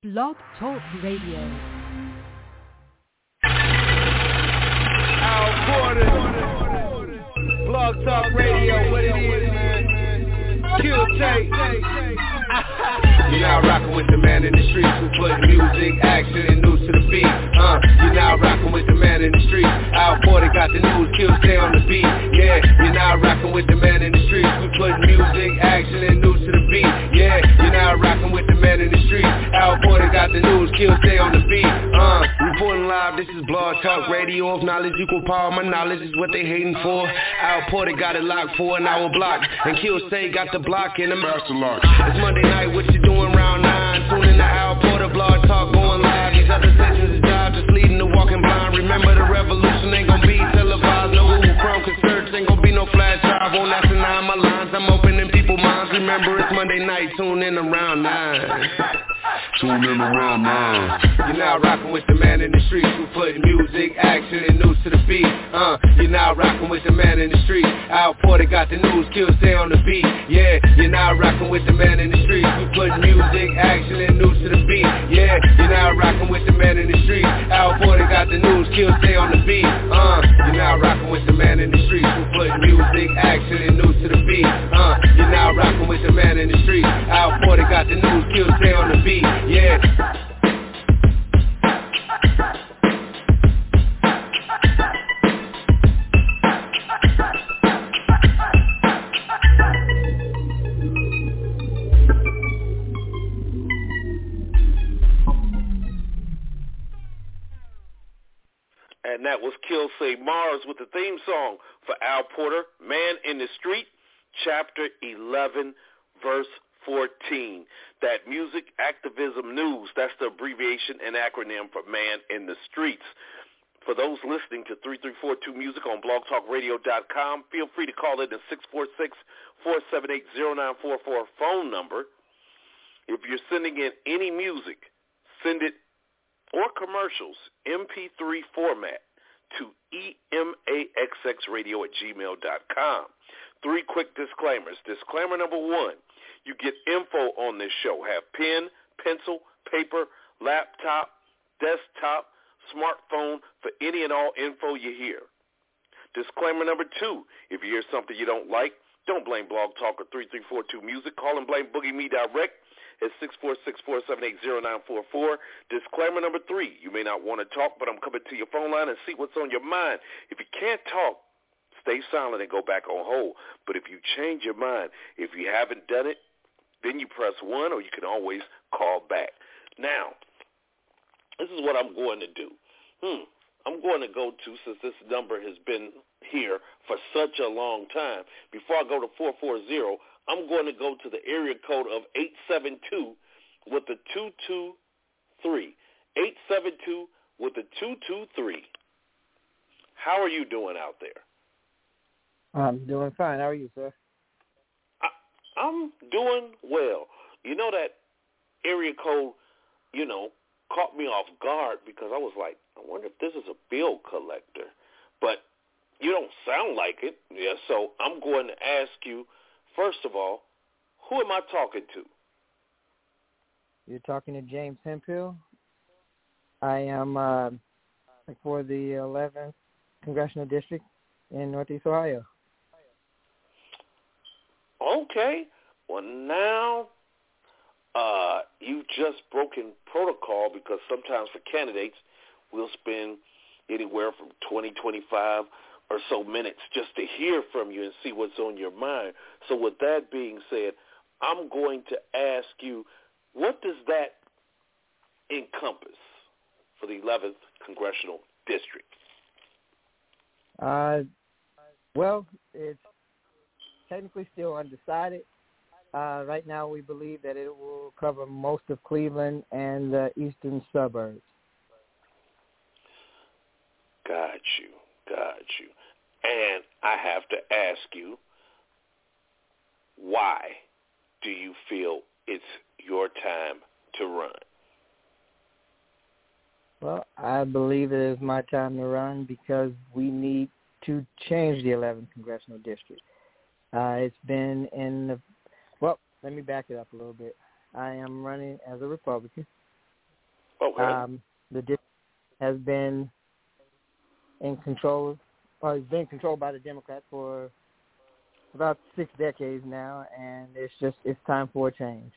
Blog Talk Radio. Al Porter, Blog Talk Radio, what it is, man. Kill tape. You're now rocking with the man in the streets who put music, action, and news to the beat. You're now rocking with the man in the streets. Al Porter got the news, Kill stay on the beat. Yeah, you're now rocking with the man in the streets who put music, action, and news to the beat. Yeah, you're now rocking with the man in the streets. Al Porter got the news, Kill stay on the beat. Reporting live, this is Blog Talk Radio. If knowledge equal power, my knowledge is what they hating for. Al Porter got it locked for an hour block, and Kill stay got the block in the master lock. It's Monday night, what you doing round 9? Tune in to Al Porter, Blog Talk going live. These other sessions is job just leading to walking blind. Remember the revolution ain't gonna be televised. No Google Chrome search, ain't gonna be no flash drive. Won't have to nine my lines, I'm opening people's minds. Remember it's Monday night, tune in around 9. Tune in around 9. You're now rocking with the man in the streets who put music, action, and news to the beat. You're now rocking with the man in the streets. Al Porter got the news, Kill stay on the beat. Yeah, you're now rocking with the man in the streets who put music, action, and news to the beat. Yeah, you're now rocking with the man in the streets. Al Porter got the news, Kill stay on the beat. You're now rocking with the man in the streets who put music, action, and news to the beat. You're now rocking with the man in the streets. Al Porter got the news, Kill stay on the beat. Yeah. And that was Kill Say Mars with the theme song for Al Porter, Man in the Street, Chapter 11, Verse 14. That music activism news, that's the abbreviation and acronym for Man in the Streets. For those listening to 3342 Music on blogtalkradio.com, feel free to call in the 646-478-0944 phone number. If you're sending in any music, send it or commercials, MP3 format, to emaxxradio@gmail.com. 3 quick disclaimers. Disclaimer number 1, you get info on this show. Have pen, pencil, paper, laptop, desktop, smartphone for any and all info you hear. Disclaimer number 2, if you hear something you don't like, don't blame Blog Talk or 3342 Music. Call and blame Boogie Me direct at 646-478-0944. Disclaimer number 3, you may not want to talk, but I'm coming to your phone line and see what's on your mind. If you can't talk, stay silent and go back on hold. But if you change your mind, if you haven't done it, then you press 1, or you can always call back. Now, this is what I'm going to do. I'm going to go to, since this number has been here for such a long time, before I go to 440, I'm going to go to the area code of 872 with the 223. 872 with the 223. How are you doing out there? I'm doing fine. How are you, sir? I'm doing well. You know, that area code, caught me off guard because I was like, I wonder if this is a bill collector. But you don't sound like it. Yeah, so I'm going to ask you, first of all, who am I talking to? You're talking to James Hemphill. I am for the 11th Congressional District in Northeast Ohio. Okay. Well, now you've just broken protocol, because sometimes for candidates, we'll spend anywhere from 20, 25 or so minutes just to hear from you and see what's on your mind. So with that being said, I'm going to ask you, what does that encompass for the 11th Congressional District? Well, it's technically still undecided. Right now we believe that it will cover most of Cleveland and the eastern suburbs. Got you. And I have to ask you, why do you feel it's your time to run? Well, I believe it is my time to run because we need to change the 11th Congressional District. It's been in the, well, let me back it up a little bit. I am running as a Republican. Okay. The district has been in control, or has been controlled by the Democrats for about 6 decades now, and it's time for a change.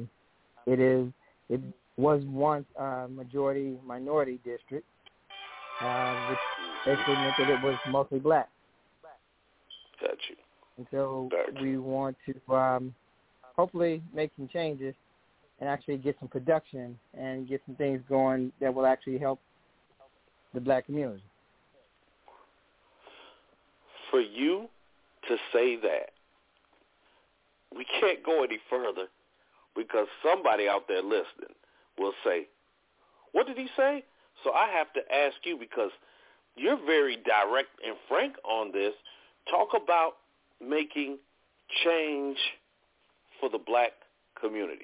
It was once a majority minority district, which basically meant that it was mostly black. Got you. And so we want to hopefully make some changes and actually get some production and get some things going that will actually help the black community. For you to say that, we can't go any further because somebody out there listening will say, what did he say? So I have to ask you, because you're very direct and frank on this. Talk about making change for the black community.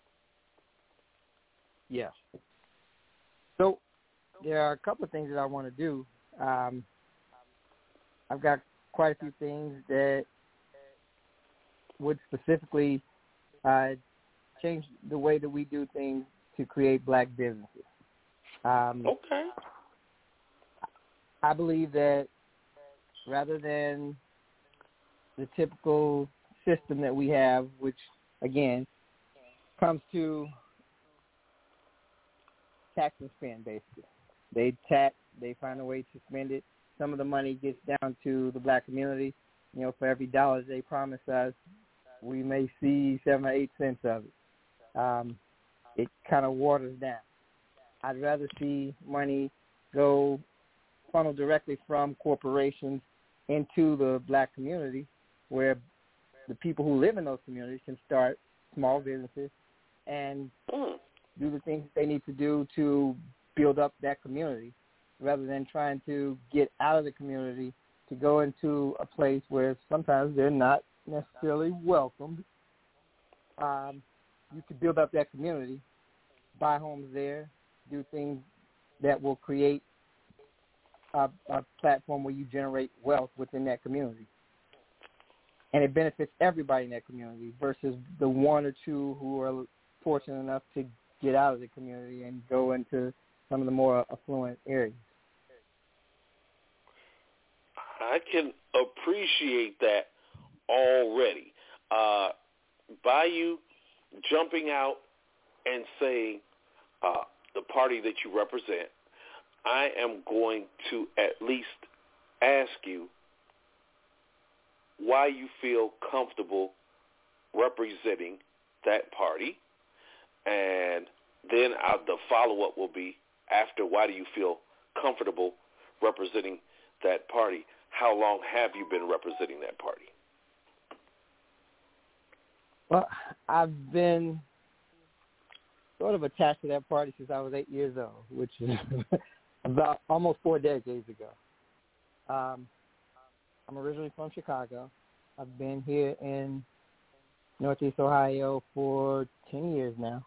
Yes. So there are a couple of things that I want to do. I've got quite a few things that would specifically change the way that we do things to create black businesses. Okay. I believe that rather than the typical system that we have, which, again, comes to tax and spend, basically. They tax, they find a way to spend it. Some of the money gets down to the black community. You know, for every dollar they promise us, we may see 7 or 8 cents of it. It kind of waters down. I'd rather see money go funnel directly from corporations into the black community, where the people who live in those communities can start small businesses and do the things they need to do to build up that community, rather than trying to get out of the community to go into a place where sometimes they're not necessarily welcomed. You could build up that community, buy homes there, do things that will create a platform where you generate wealth within that community. And it benefits everybody in that community versus the one or two who are fortunate enough to get out of the community and go into some of the more affluent areas. I can appreciate that already. By you jumping out and saying the party that you represent, I am going to at least ask you why you feel comfortable representing that party, and then the follow-up will be after why do you feel comfortable representing that party. How long have you been representing that party? Well, I've been sort of attached to that party since I was 8 years old, which is about almost 4 decades ago. I'm originally from Chicago. I've been here in Northeast Ohio for 10 years now.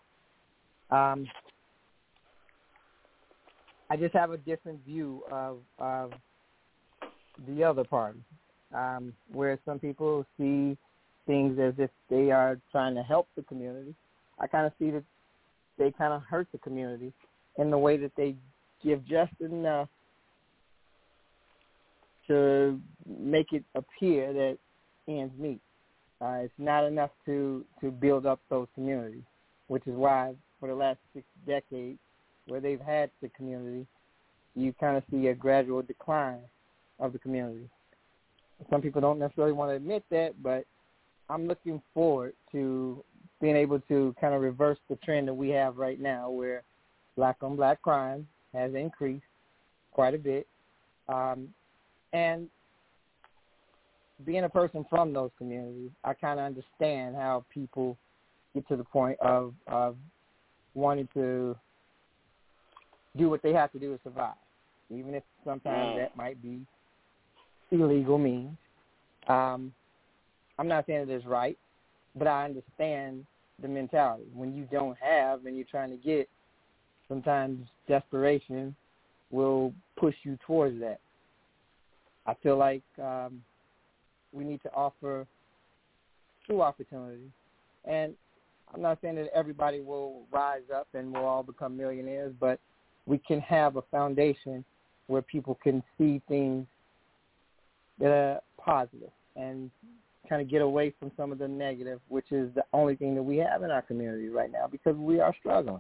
I just have a different view of the other party, where some people see things as if they are trying to help the community. I kind of see that they kind of hurt the community in the way that they give just enough to make it appear that ends meet. It's not enough to build up those communities, which is why for the last 6 decades, where they've had the community, you kind of see a gradual decline of the community. Some people don't necessarily want to admit that, but I'm looking forward to being able to kind of reverse the trend that we have right now, where black-on-black crime has increased quite a bit. And being a person from those communities, I kind of understand how people get to the point of wanting to do what they have to do to survive, even if sometimes that might be illegal means. I'm not saying that it's right, but I understand the mentality. When you don't have and you're trying to get, sometimes desperation will push you towards that. I feel like we need to offer true opportunity. And I'm not saying that everybody will rise up and we'll all become millionaires, but we can have a foundation where people can see things that are positive and kind of get away from some of the negative, which is the only thing that we have in our community right now because we are struggling.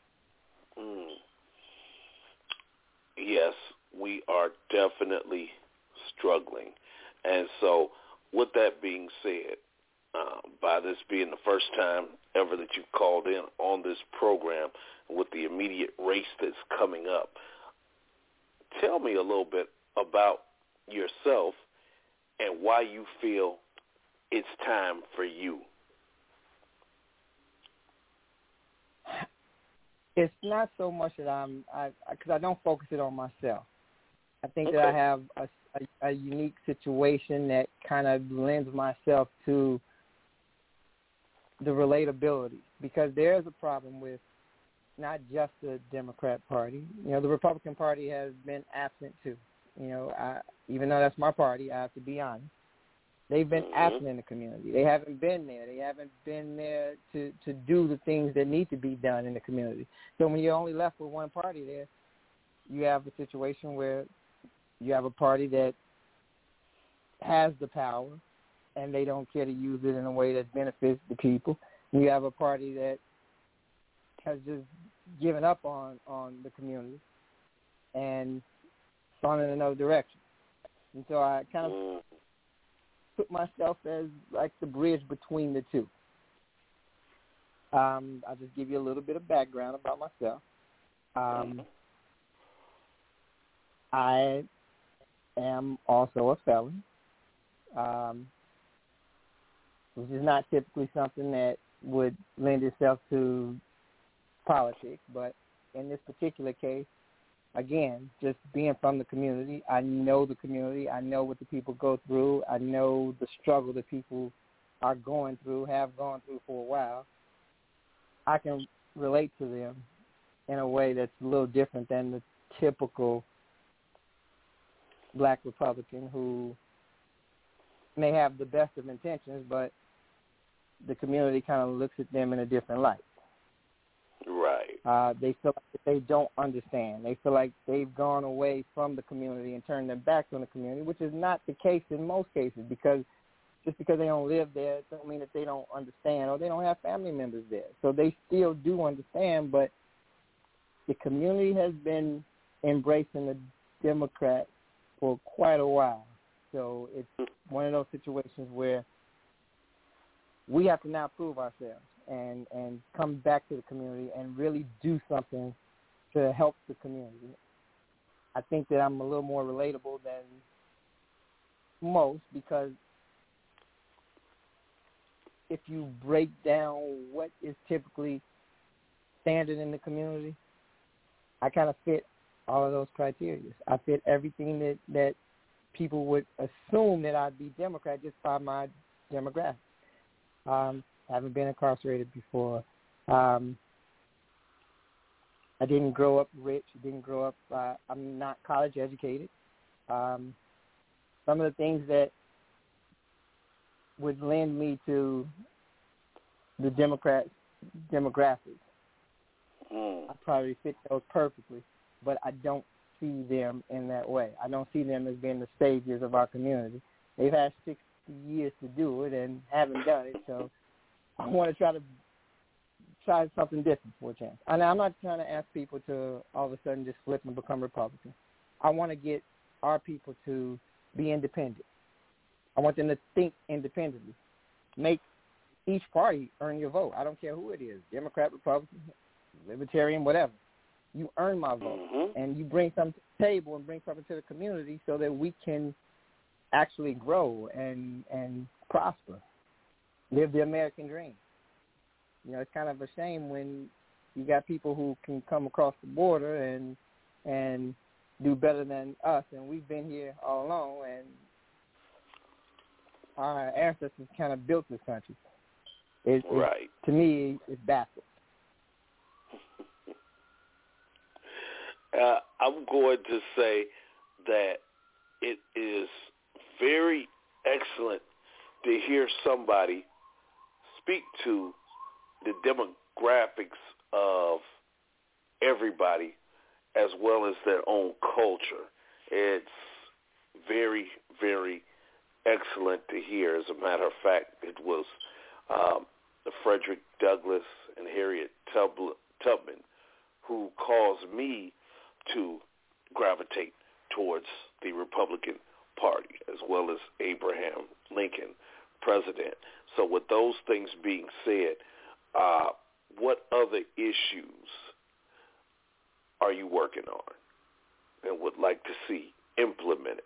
Yes, we are definitely struggling. And so with that being said, by this being the first time ever that you've called in on this program with the immediate race that's coming up, tell me a little bit about yourself and why you feel it's time for you. It's not so much that because I don't focus it on myself. I think Okay. that I have a unique situation that kind of lends myself to the relatability, because there is a problem with not just the Democrat Party. You know, the Republican Party has been absent too. You know, even though that's my party, I have to be honest. They've been absent in the community. They haven't been there. They haven't been there to do the things that need to be done in the community. So when you're only left with one party there, you have a situation where you have a party that has the power and they don't care to use it in a way that benefits the people. And you have a party that has just given up on the community and gone in another direction. And so I kind of put myself as like the bridge between the two. I'll just give you a little bit of background about myself. I am also a felon, which is not typically something that would lend itself to politics, but in this particular case, again, just being from the community, I know the community. I know what the people go through. I know the struggle that people are going through, have gone through for a while. I can relate to them in a way that's a little different than the typical black Republican who may have the best of intentions, but the community kind of looks at them in a different light. Right. They feel like they don't understand. They feel like they've gone away from the community and turned their back on the community, which is not the case in most cases, because just because they don't live there doesn't mean that they don't understand or they don't have family members there. So they still do understand, but the community has been embracing the Democrats for quite a while. So it's one of those situations where we have to now prove ourselves and come back to the community and really do something to help the community. I think that I'm a little more relatable than most, because if you break down what is typically standard in the community, I kind of fit all of those criteria. I fit everything that people would assume that I'd be Democrat just by my demographic. I haven't been incarcerated before. I didn't grow up rich. I'm not college educated. Some of the things that would lend me to the Democrat demographics, I probably fit those perfectly, but I don't see them in that way. I don't see them as being the saviors of our community. They've had 60 years to do it and haven't done it, so I want to try something different for a chance. And I'm not trying to ask people to all of a sudden just flip and become Republicans. I want to get our people to be independent. I want them to think independently. Make each party earn your vote. I don't care who it is, Democrat, Republican, Libertarian, whatever. You earn my vote, and you bring something to the table and bring something to the community so that we can actually grow and prosper, live the American dream. You know, it's kind of a shame when you got people who can come across the border and do better than us, and we've been here all along, and our ancestors kind of built this country. Right. To me, it's backwards. I'm going to say that it is very excellent to hear somebody speak to the demographics of everybody as well as their own culture. It's very, very excellent to hear. As a matter of fact, it was Frederick Douglass and Harriet Tubman who caused me to gravitate towards the Republican Party, as well as Abraham Lincoln, president. So with those things being said, what other issues are you working on and would like to see implemented?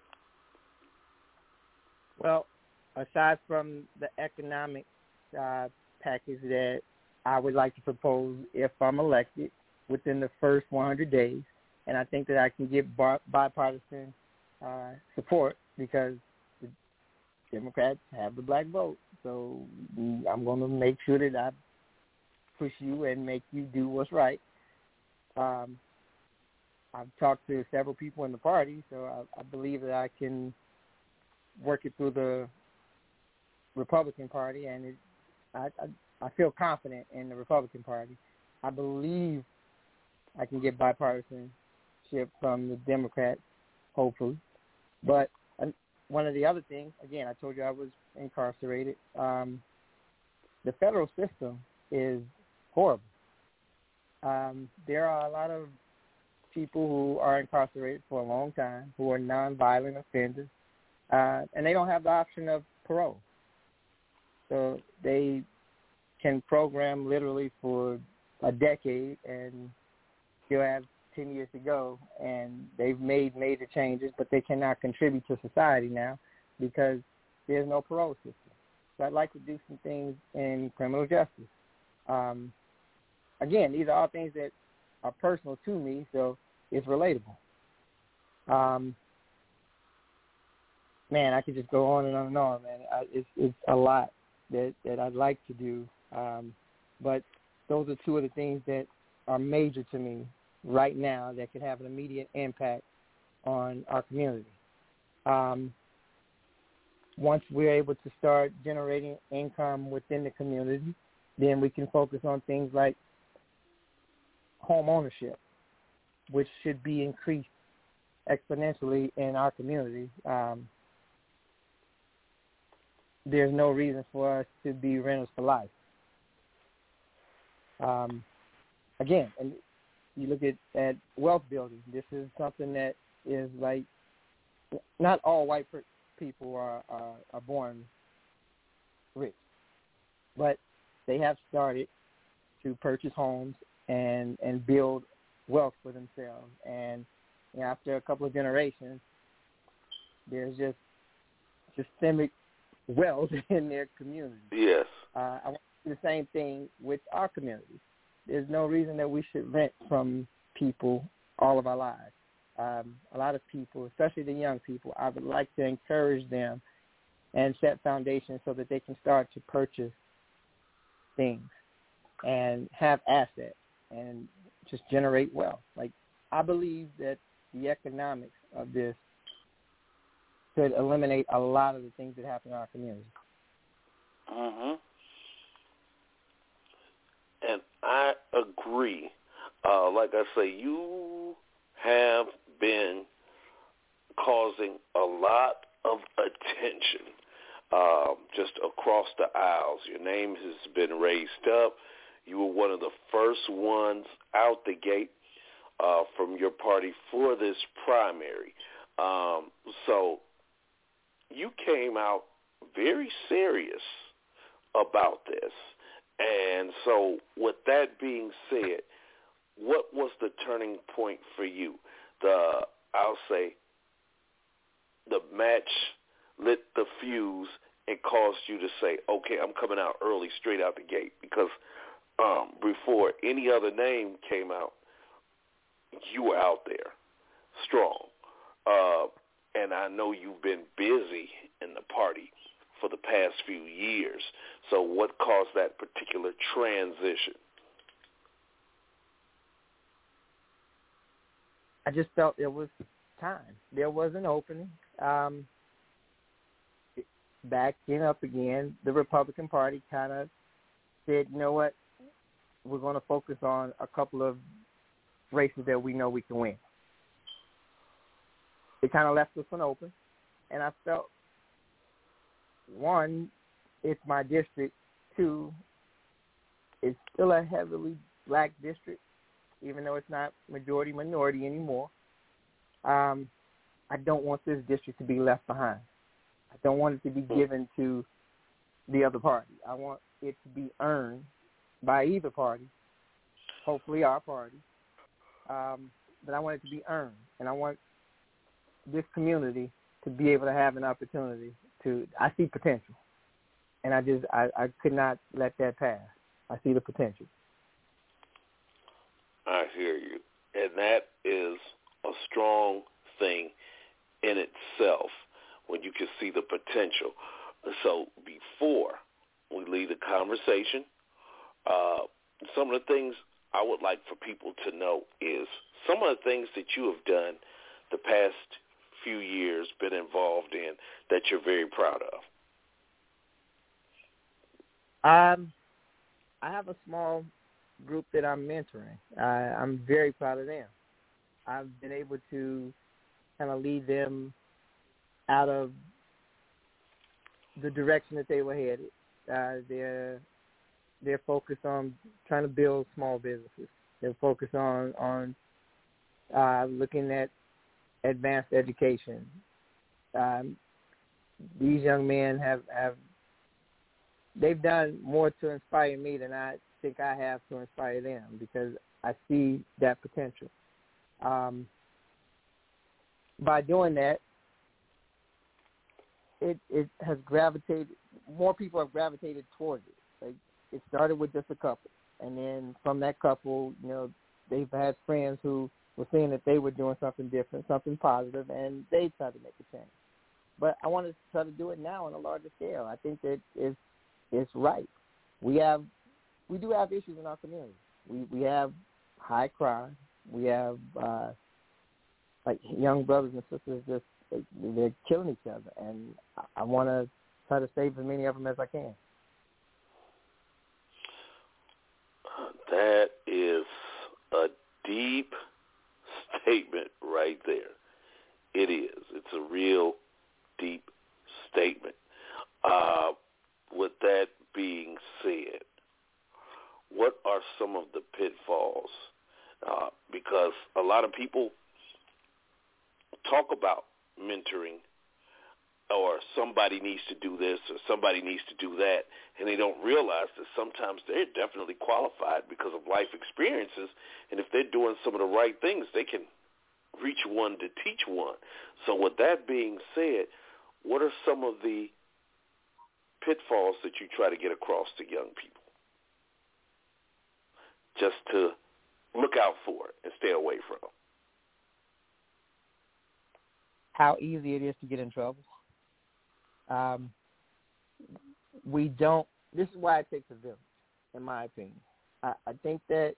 Well, aside from the economic package that I would like to propose if I'm elected within the first 100 days, and I think that I can get bipartisan support because the Democrats have the black vote. So I'm going to make sure that I push you and make you do what's right. I've talked to several people in the party, so I believe that I can work it through the Republican Party, and I feel confident in the Republican Party. I believe I can get bipartisanship from the Democrats, hopefully. But one of the other things, again, I told you I was incarcerated. The federal system is horrible. There are a lot of people who are incarcerated for a long time who are nonviolent offenders, and they don't have the option of parole. So they can program literally for a decade and still have 10 years to go, and they've made major changes, but they cannot contribute to society now because there's no parole system. So I'd like to do some things in criminal justice. Again, these are all things that are personal to me, so it's relatable. Man, I could just go on and on and on, man. It's a lot that I'd like to do, but those are two of the things that are major to me right now that could have an immediate impact on our community. Once we're able to start generating income within the community, then we can focus on things like home ownership, which should be increased exponentially in our community. There's no reason for us to be renters for life. Again, and you look at wealth building. This is something that is like, not all white people are born rich, but they have started to purchase homes and build wealth for themselves. And after a couple of generations, there's just systemic wealth in their community. Yes. I want to do the same thing with our community. There's no reason that we should rent from people all of our lives. A lot of people, especially the young people, I would like to encourage them and set foundations so that they can start to purchase things and have assets and just generate wealth. Like, I believe that the economics of this could eliminate a lot of the things that happen in our community. Mm-hmm. And I agree. Like I say, you have been causing a lot of attention just across the aisles. Your name has been raised up. You were one of the first ones out the gate from your party for this primary. So you came out very serious about this. And so with that being said, what was the turning point for you? I'll say the match lit the fuse and caused you to say, okay, I'm coming out early, straight out the gate, because before any other name came out, you were out there strong. And I know you've been busy in the party for the past few years. So what caused that particular transition? I just felt it was time. There was an opening. Backing up again, the Republican Party kind of said, you know what, we're going to focus on a couple of races that we know we can win. It kind of left this one open, and I felt, one, it's my district. Two, it's still a heavily black district, even though it's not majority-minority anymore. I don't want this district to be left behind. I don't want it to be given to the other party. I want it to be earned by either party, hopefully our party. But I want it to be earned, and I want this community to be able to have an opportunity to. I see potential, and I could not let that pass. I see the potential. I hear you, and that is a strong thing in itself when you can see the potential. So before we leave the conversation, some of the things I would like for people to know is some of the things that you have done the past few years, been involved in, that you're very proud of. I have a small group that I'm mentoring. I'm very proud of them. I've been able to kind of lead them out of the direction that they were headed. They're focused on trying to build small businesses. They're focused on looking at advanced education. These young men they've done more to inspire me than I think I have to inspire them, because I see that potential. By doing that, it has gravitated. More people have gravitated towards it. Like, it started with just a couple, and then from that couple, they've had friends who were seeing that they were doing something different, something positive, and they tried to make a change. But I want to try to do it now on a larger scale. I think that it's right. We do have issues in our community. We have high crime. We have like young brothers and sisters they're killing each other, and I want to try to save as many of them as I can. That is a deep statement right there. It is. It's a real deep statement. With that being said, what are some of the pitfalls? Because a lot of people talk about mentoring, or somebody needs to do this or somebody needs to do that, and they don't realize that sometimes they're definitely qualified because of life experiences, and if they're doing some of the right things, they can reach one to teach one. So with that being said, what are some of the pitfalls that you try to get across to young people, just to look out for it and stay away from? How easy it is to get in trouble. This is why it takes a village, in my opinion. I think that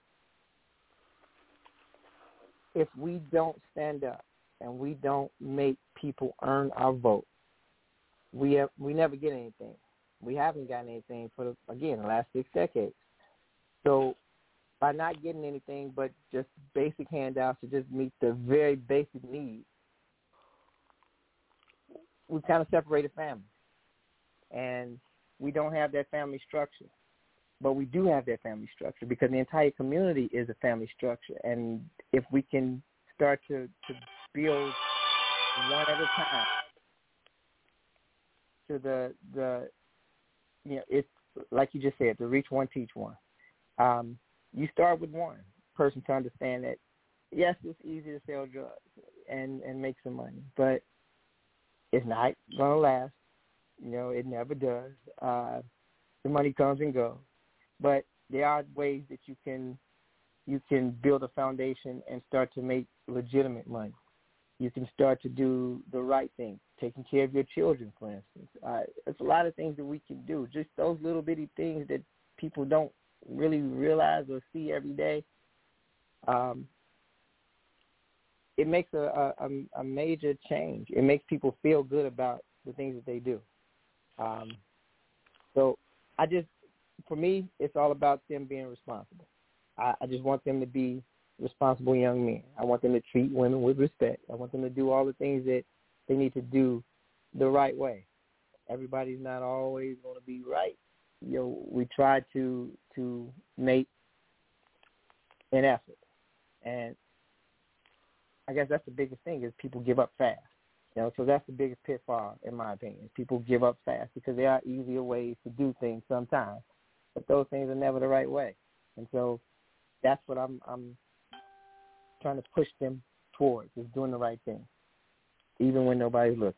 if we don't stand up and we don't make people earn our vote, we never get anything. We haven't gotten anything for the last 6 decades. So by not getting anything but just basic handouts to just meet the very basic needs, we kind of separated families. And we don't have that family structure. But we do have that family structure because the entire community is a family structure. And if we can start to build one at a time to it's like you just said, to reach one, teach one. You start with one person to understand that, yes, it's easy to sell drugs and make some money, but it's not going to last. It never does. The money comes and goes. But there are ways that you can build a foundation and start to make legitimate money. You can start to do the right thing, taking care of your children, for instance. It's a lot of things that we can do, just those little bitty things that people don't really realize or see every day. It makes a major change. It makes people feel good about the things that they do. So for me, it's all about them being responsible. I just want them to be responsible young men. I want them to treat women with respect. I want them to do all the things that they need to do the right way. Everybody's not always going to be right. We try to make an effort. And I guess that's the biggest thing is people give up fast. So that's the biggest pitfall, in my opinion. People give up fast because there are easier ways to do things sometimes, but those things are never the right way. And so that's what I'm trying to push them towards, is doing the right thing, even when nobody's looking.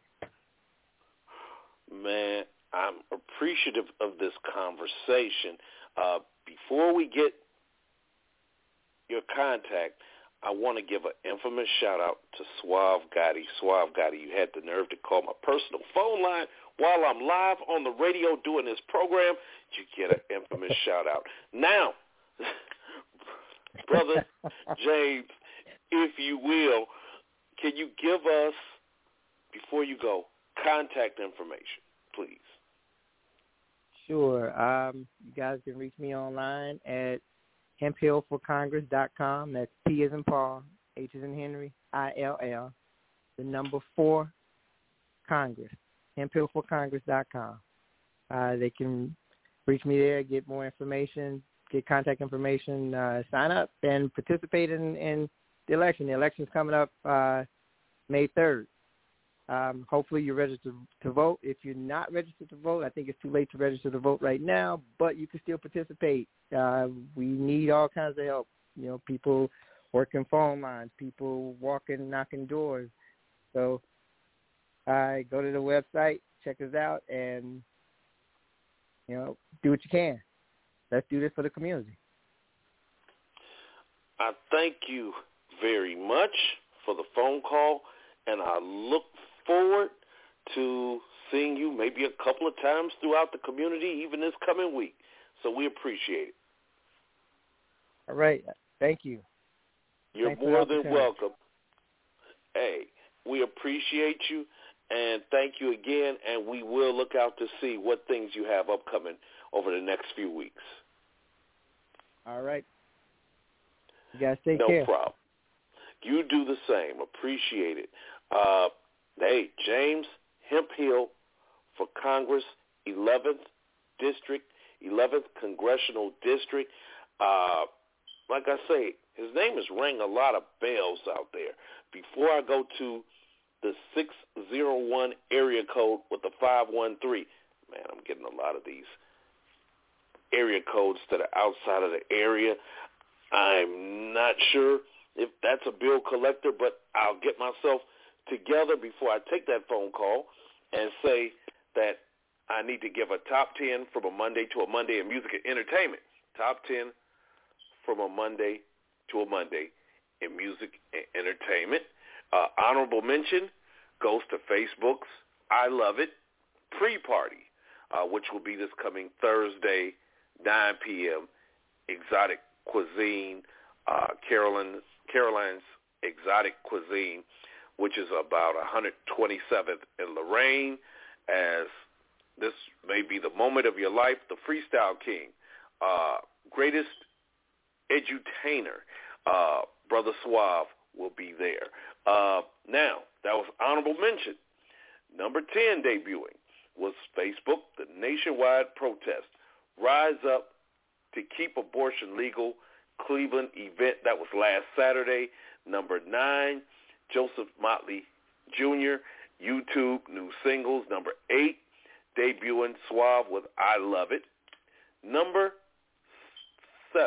Man, I'm appreciative of this conversation. Before we get your contact, I want to give an infamous shout-out to Suave Gotti. Suave Gotti, you had the nerve to call my personal phone line while I'm live on the radio doing this program. You get an infamous shout-out. Now, Brother James, if you will, can you give us, before you go, contact information, please? Sure. You guys can reach me online at hemphillforcongress.com. That's P as in Paul, H as in Henry, ILL, the number 4, Congress, hemphillforcongress.com. They can reach me there, get more information, get contact information, sign up, and participate in the election. The election's coming up May 3rd. Hopefully you're registered to vote. If you're not registered to vote, I think it's too late to register to vote right now, but you can still participate. We need all kinds of help. People working phone lines, people walking, knocking doors. So go to the website, check us out, and, do what you can. Let's do this for the community. I thank you very much for the phone call, and I look forward to seeing you maybe a couple of times throughout the community, even this coming week. So we appreciate it. All right. Thank you. You're more than welcome. Hey, we appreciate you, and thank you again, and we will look out to see what things you have upcoming over the next few weeks. All right. You guys take care. No problem. You do the same. Appreciate it. Hey, James Hemphill for Congress, 11th District, 11th Congressional District. Like I say, his name has rang a lot of bells out there. Before I go to the 601 area code with the 513, man, I'm getting a lot of these area codes that are outside of the area. I'm not sure if that's a bill collector, but I'll get myself together before I take that phone call and say that I need to give a top 10 from a Monday to a Monday in music and entertainment. Top 10 from a Monday to a Monday in music and entertainment. Honorable mention goes to Facebook's I Love It pre-party, which will be this coming Thursday, 9 p.m., Exotic Cuisine, Caroline's Exotic Cuisine, which is about 127th in Lorraine, as this may be the moment of your life. The Freestyle King, greatest edutainer, Brother Suave, will be there. Now, that was honorable mention. Number 10 debuting was Facebook, the nationwide protest, Rise Up to Keep Abortion Legal, Cleveland event. That was last Saturday. Number 9, Joseph Motley Jr., YouTube new singles. Number 8, debuting Suave with I Love It. Number 7,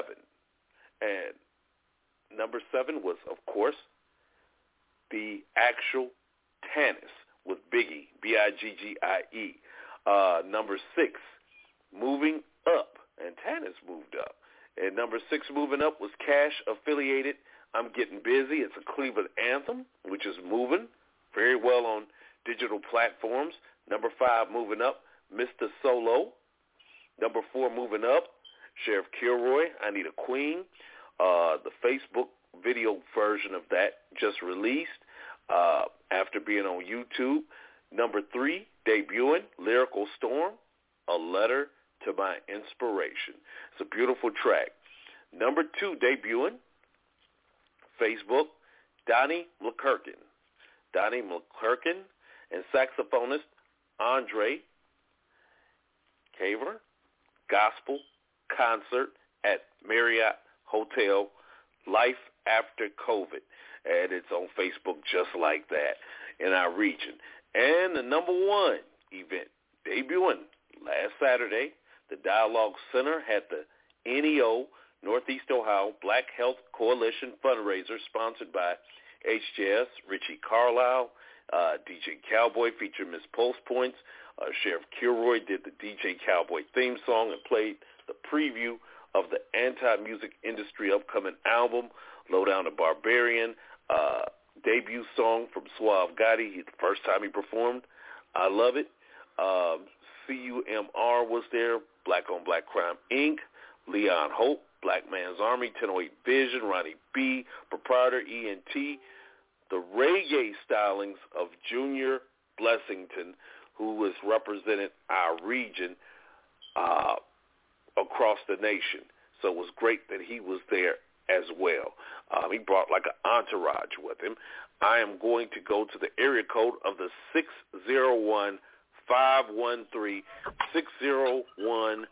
and number 7 was, of course, the actual Tanis with Biggie, Biggie. Number 6, Moving Up, and Tanis moved up. And number 6 moving up was Cash affiliated I'm Getting Busy. It's a Cleveland anthem, which is moving very well on digital platforms. Number 5 moving up, Mr. Solo. Number 4 moving up, Sheriff Kilroy, I Need a Queen. The Facebook video version of that just released after being on YouTube. Number 3, debuting, Lyrical Storm, A Letter to my inspiration. It's a beautiful track. Number 2, debuting, Facebook, Donnie McClurkin. Donnie McClurkin and saxophonist Andre Caver, gospel concert at Marriott Hotel, Life After COVID. And it's on Facebook just like that in our region. And the number 1 event, debuting last Saturday, the Dialogue Center had the NEO, Northeast Ohio Black Health Coalition fundraiser sponsored by HJS, Richie Carlisle, DJ Cowboy featured Miss Pulse Points. Sheriff Kilroy did the DJ Cowboy theme song and played the preview of the anti-music industry upcoming album, Lowdown the Barbarian, debut song from Suave Gotti, the first time he performed. I love it. CUMR was there, Black on Black Crime Inc., Leon Hope, Black Man's Army, 1008 Vision, Ronnie B., Proprietor ENT, the reggae stylings of Junior Blessington, who has represented our region across the nation. So it was great that he was there as well. He brought like an entourage with him. I am going to go to the area code of the 601-513, 601-513.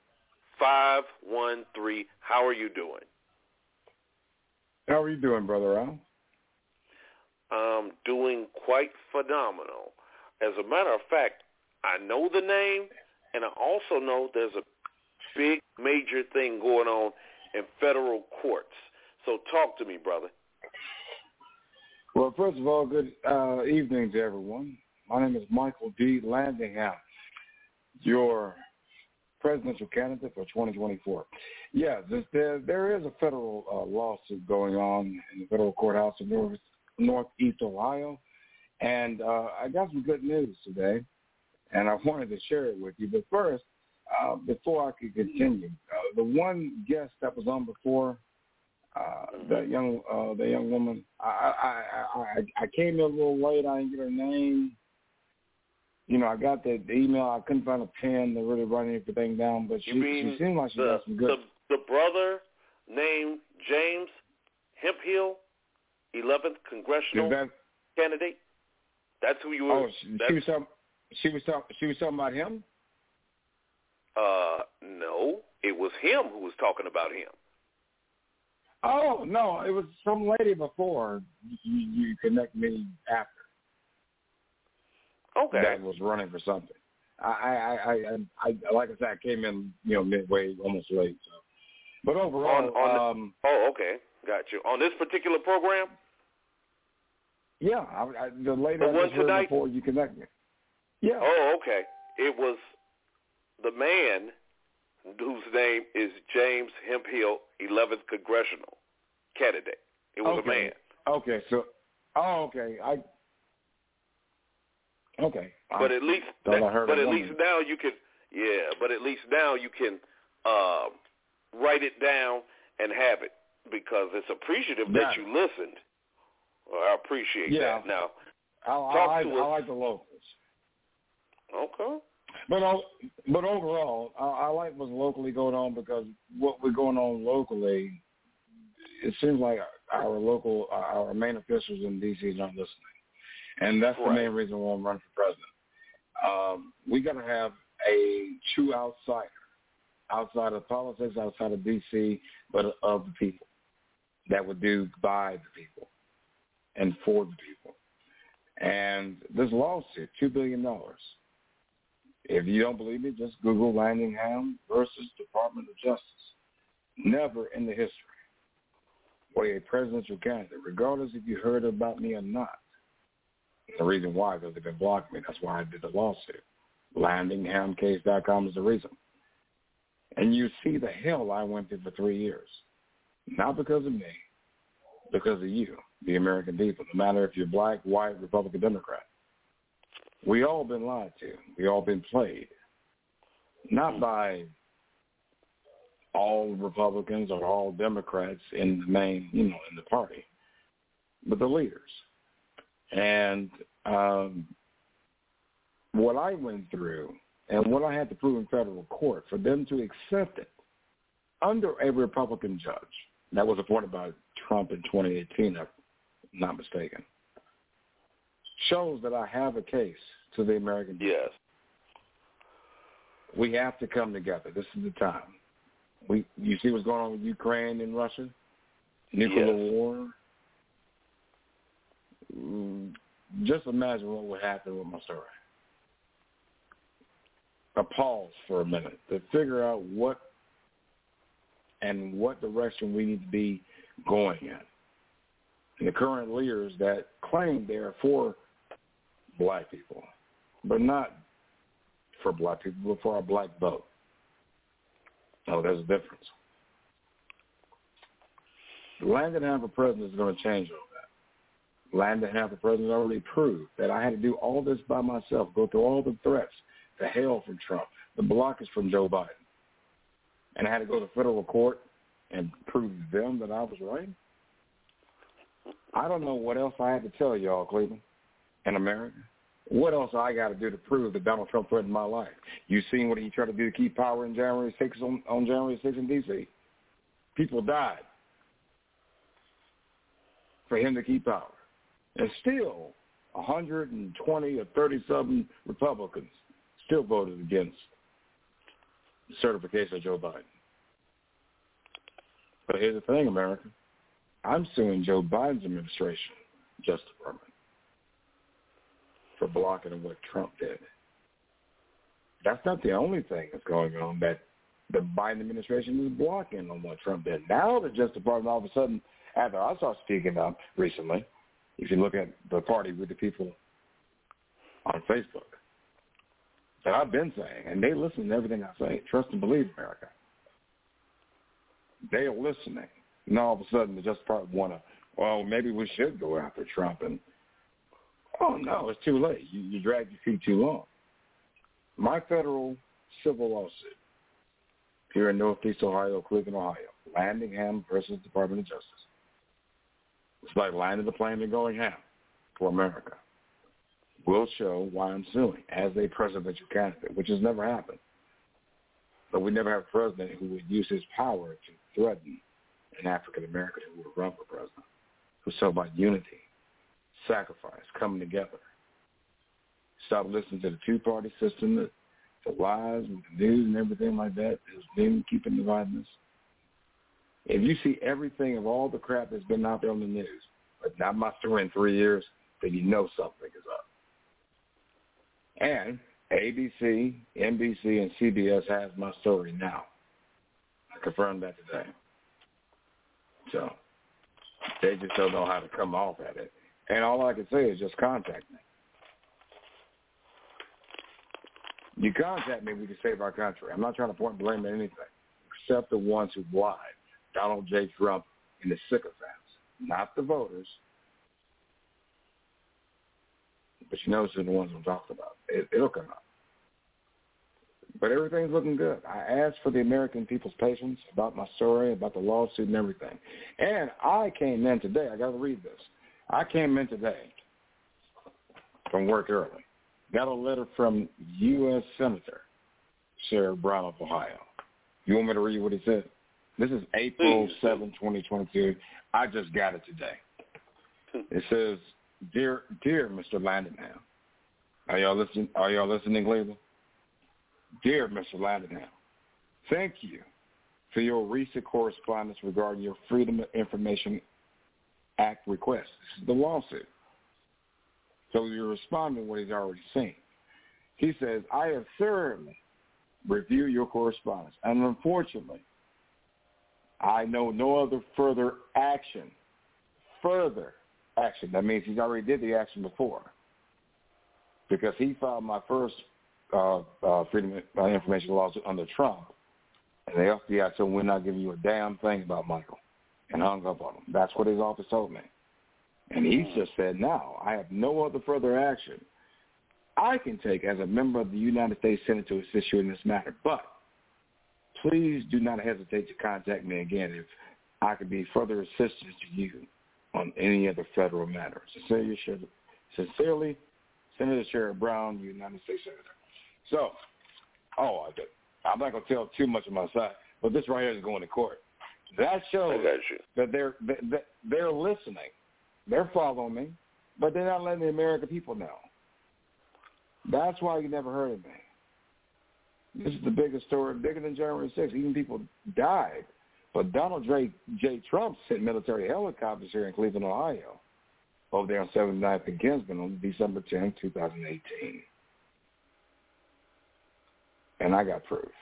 How are you doing? How are you doing, Brother Al? I'm doing quite phenomenal. As a matter of fact, I know the name, and I also know there's a big, major thing going on in federal courts. So talk to me, brother. Well, first of all, good evening to everyone. My name is Michael D. Landingham, your presidential candidate for 2024. Yeah, there is a federal lawsuit going on in the federal courthouse in Northeast Ohio, and I got some good news today, and I wanted to share it with you. But first, before I could continue, the one guest that was on before, the young woman, I came in a little late. I didn't get her name. You know, I got the email. I couldn't find a pen to really write anything down, but she seemed like she got some good. The brother named James Hemphill, 11th congressional candidate. That's who you were. Oh, she was talking about him. No, it was him who was talking about him. Oh no, it was some lady before you connect me after. Okay. That was running for something. I like I said, I came in, midway, almost late. So, but overall, okay, got you. On this particular program. Yeah, the lady the I one just heard tonight? Before you connect me. Yeah. Oh, okay. It was the man whose name is James Hemphill, 11th congressional candidate. It was a man. Okay, so, okay, okay. But at least, now you can, But at least now you can write it down and have it because it's appreciative that you listened. Well, I appreciate that. Now, I like the locals. Okay. But overall, I like what's locally going on because what we're going on locally, it seems like our main officials in D.C. are not listening. And that's the main reason why I'm running for president. We got to have a true outsider, outside of politics, outside of D.C., but of the people, that would do by the people and for the people. And this lawsuit, $2 billion. If you don't believe me, just Google Landingham versus Department of Justice. Never in the history where a presidential candidate, regardless if you heard about me or not, the reason why, because they've been blocking me. That's why I did the lawsuit. LandinghamCase.com is the reason. And you see the hell I went through for 3 years. Not because of me, because of you, the American people, no matter if you're black, white, Republican, Democrat. We all been lied to. We all been played. Not by all Republicans or all Democrats in the main, in the party, but the leaders. And what I went through and what I had to prove in federal court for them to accept it under a Republican judge that was appointed by Trump in 2018, if I'm not mistaken, shows that I have a case to the American people. Yes. We have to come together. This is the time. You see what's going on with Ukraine and Russia? Nuclear war. Just imagine what would happen with my story. A pause for a minute to figure out what direction we need to be going in. And the current leaders that claim they are for black people, but not for black people, but for our black vote. Oh, there's a difference. The land and half a president is going to change all that. Land and half a president already proved that I had to do all this by myself, go through all the threats, the hail from Trump, the blockage from Joe Biden. And I had to go to federal court and prove to them that I was right. I don't know what else I had to tell y'all, Cleveland and America. What else I got to do to prove that Donald Trump threatened my life? You seen what he tried to do to keep power in January 6th on January 6th in D.C.? People died for him to keep power. And still, 120 or 30-something Republicans still voted against the certification of Joe Biden. But here's the thing, America. I'm suing Joe Biden's administration, Justice Department, for blocking what Trump did. That's not the only thing that's going on that the Biden administration is blocking on what Trump did. Now the Justice Department all of a sudden, after I started speaking up recently, if you look at the Party with the People on Facebook, that I've been saying, and they listen to everything I say. Trust and believe, America. They are listening. And all of a sudden the Justice Department want to, well, maybe we should go after Trump. And, oh, no, it's too late. You dragged your feet too long. My federal civil lawsuit here in Northeast Ohio, Cleveland, Ohio, Landingham versus Department of Justice. It's like landing the plane and going ham for America. Will show why I'm suing as a presidential candidate, which has never happened. But we never have a president who would use his power to threaten an African American who would run for president, who's so about unity, sacrifice, coming together. Stop listening to the two-party system, the lies, and the news and everything like that is been keeping dividing us. If you see everything of all the crap that's been out there on the news, but not my story in 3 years, then you know something is up. And ABC, NBC, and CBS has my story now. I confirmed that today. So they just don't know how to come off at it. And all I can say is just contact me. You contact me, we can save our country. I'm not trying to point blame at anything, except the ones who lied. Donald J. Trump and the sycophants, not the voters. But you notice they're the ones I'm talking about. It'll come out. But everything's looking good. I asked for the American people's patience about my story, about the lawsuit and everything. And I came in today. I got to read this. I came in today from work early. Got a letter from U.S. Senator Sherrod Brown of Ohio. You want me to read what he said? This is April 7, 2022. I just got it today. It says, Dear Mr. Landingham. Are y'all listening, Cleveland? Dear Mr. Landingham, thank you for your recent correspondence regarding your Freedom of Information Act request. This is the lawsuit. So you're responding to what he's already seen. He says, I have thoroughly reviewed your correspondence, and unfortunately, I know no other further action. Further action. That means he's already did the action before. Because he filed my first Freedom of Information lawsuit under Trump. And the FBI said, we're not giving you a damn thing about Michael. And hung up on him. That's what his office told me. And he just said, now, I have no other further action I can take as a member of the United States Senate to assist you in this matter. But please do not hesitate to contact me again if I could be further assistance to you on any other federal matters. Sincerely, Senator Sherrod Brown, United States Senator. So Oh, I'm not going to tell too much of my side, but this right here is going to court. That shows that they're listening. They're following me, but they're not letting the American people know. That's why you never heard of me. This is the biggest story, bigger than January 6th. Even people died. But Donald J. Trump sent military helicopters here in Cleveland, Ohio, over there on 79th and Kinsman on December 10, 2018. And I got proof.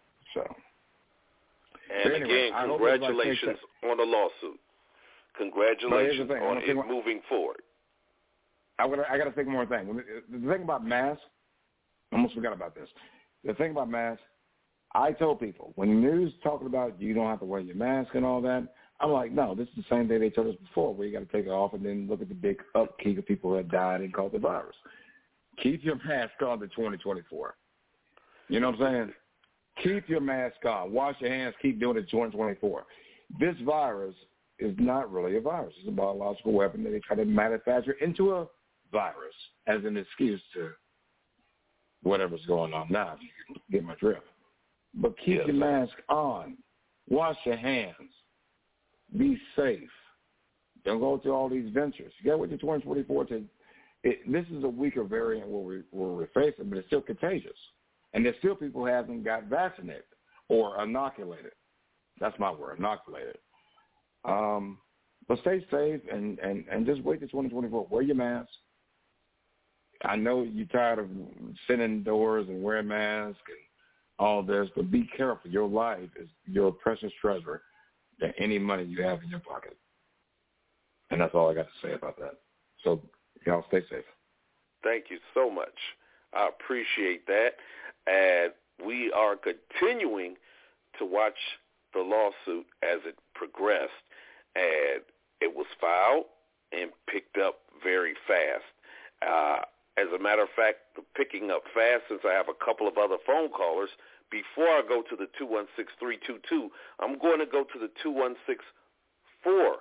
And anyway, again, congratulations on the lawsuit. Congratulations on it moving forward. I got to say one more thing. The thing about masks, I almost forgot about this. The thing about masks, I told people, when the news talking about you don't have to wear your mask and all that, I'm like, no, this is the same thing they told us before, where you got to take it off and then look at the big upkeep of people who have died and caught the virus. Keep your mask on to 2024. You know what I'm saying? Keep your mask on. Wash your hands. Keep doing it 2024. This virus is not really a virus. It's a biological weapon that they try to manufacture into a virus as an excuse to whatever's going on now, if you get my drift. But keep your mask on. Wash your hands. Be safe. Don't go through all these ventures. You got to wait till 2024 to this is a weaker variant where we're facing, but it's still contagious. And there's still people who haven't got vaccinated or inoculated. That's my word, inoculated. But stay safe and just wait till 2024. Wear your mask. I know you're tired of sitting indoors and wearing masks and all this, but be careful. Your life is your precious treasure than any money you have in your pocket. And that's all I got to say about that. So y'all stay safe. Thank you so much. I appreciate that. And we are continuing to watch the lawsuit as it progressed. And it was filed and picked up very fast. As a matter of fact, picking up fast, since I have a couple of other phone callers, before I go to the 216-322, I'm going to go to the 216-412.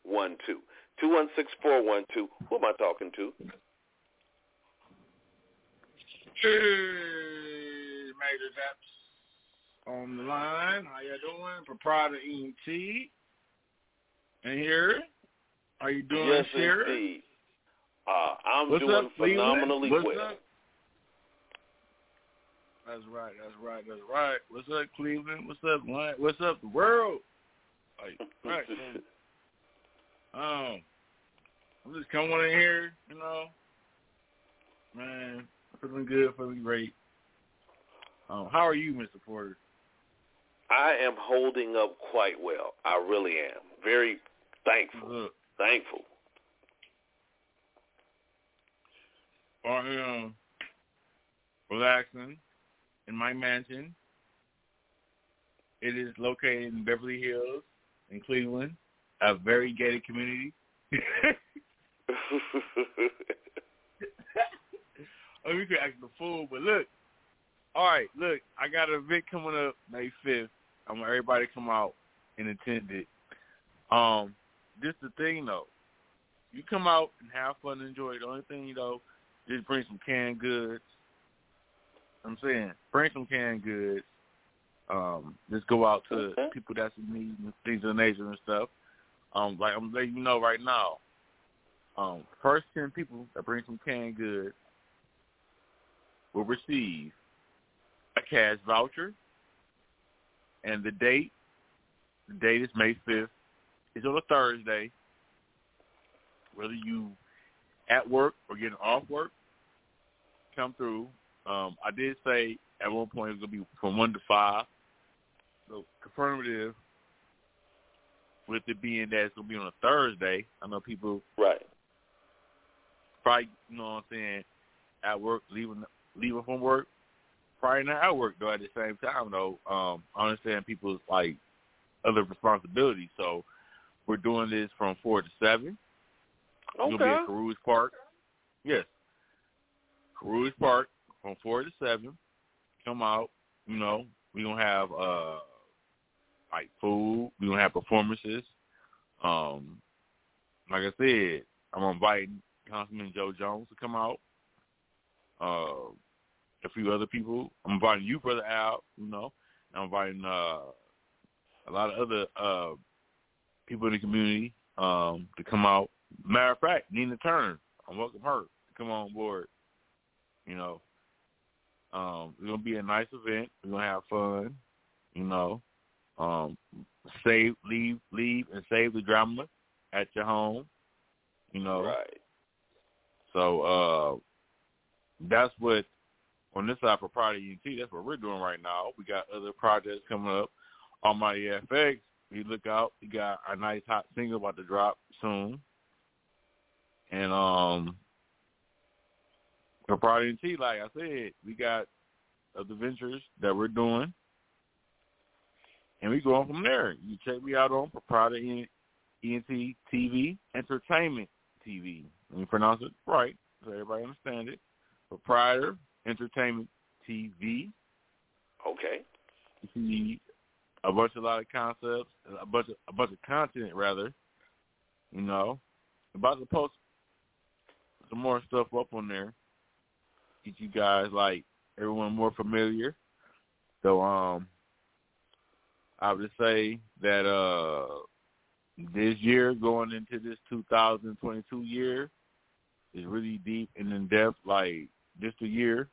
216-412. Who am I talking to? Hey, Major Zaps on the line. How you doing? Proprietor ENT. And here, how you doing, yes, here? Indeed. I'm doing phenomenally well. That's right. What's up, Cleveland? What's up, Lyon? What's up, the world? Right. I'm just coming in here, man, feeling good, feeling great. How are you, Mr. Porter? I am holding up quite well. I really am. Very thankful. Thankful. I am relaxing in my mansion. It is located in Beverly Hills in Cleveland, a very gated community. We could act the fool, but look. All right, look, I got an event coming up May 5th. I want everybody to come out and attend it. Just the thing, though. You come out and have fun and enjoy it. The only thing, just bring some canned goods. Bring some canned goods. Just go out to people that's in need and things of the nature and stuff. Like I'm letting you know right now. First 10 people that bring some canned goods will receive a cash voucher. And the date is May 5th. It's on a Thursday. Whether you at work or getting off work, come through. I did say at one point it's going to be from 1 to 5. So confirmative with it being that it's going to be on a Thursday. I know people probably, at work, leaving from work. Probably not at work, though, at the same time, though. I understand people's, other responsibilities. So we're doing this from 4 to 7. Okay. We'll be at Caruth Park. Yes. Caruth Park from 4 to 7. Come out. We're going to have, food. We're going to have performances. Like I said, I'm inviting Councilman Joe Jones to come out. a few other people. I'm inviting you, Brother Al, I'm inviting a lot of other people in the community to come out. Matter of fact, Nina Turner, I welcome her to come on board. It's going to be a nice event. We're going to have fun, leave and save the drama at your home, Right. So that's what, on this side for Property ENT, that's what we're doing right now. We got other projects coming up. Almighty FX, we look out. We got a nice hot single about to drop soon. And for Property ENT, like I said, we got other ventures that we're doing. And we going from there. You check me out on Proprietor ENT TV, Entertainment TV. Let me pronounce it right so everybody understands it. Proprietor Entertainment TV. Okay. You see a lot of concepts, a bunch of content rather. About to post some more stuff up on there. Get you guys everyone more familiar. So I would say that this year, going into this 2022 year, is really deep and in depth. Just a year,